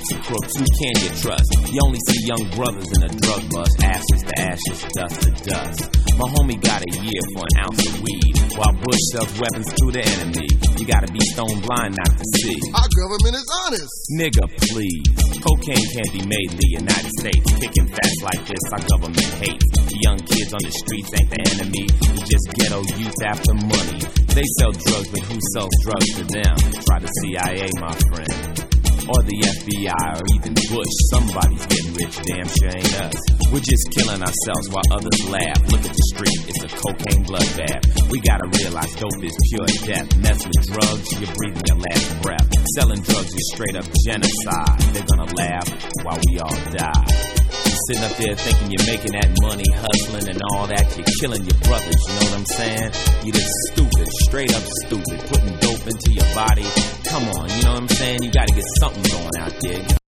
crooks and crooks, who can you trust? You only see young brothers in a drug bust, ashes to ashes, dust to dust. My homie got a year for an ounce of weed, while Bush sells weapons to the enemy. You gotta be stone blind not to see. Our government is honest. Nigga, please. Cocaine can't be made in the United States. Kicking facts like this, our government hates. The young kids on the streets ain't the enemy. You just ghetto youth after money. They sell drugs, but who sells drugs to them? Try the CIA, my friend. Or the FBI, or even Bush. Somebody's getting rich, damn sure ain't us. We're just killing ourselves while others laugh. Look at the street, it's a cocaine bloodbath. We gotta realize dope is pure death. Mess with drugs, you're breathing your last breath. Selling drugs is straight up genocide. They're gonna laugh while we all die. You're sitting up there thinking you're making that money, hustling and all that. You're killing your brothers, you know what I'm saying? You're just stupid, straight up stupid. Putting dope into your body. Come on, you know what I'm saying? You gotta get something going out there.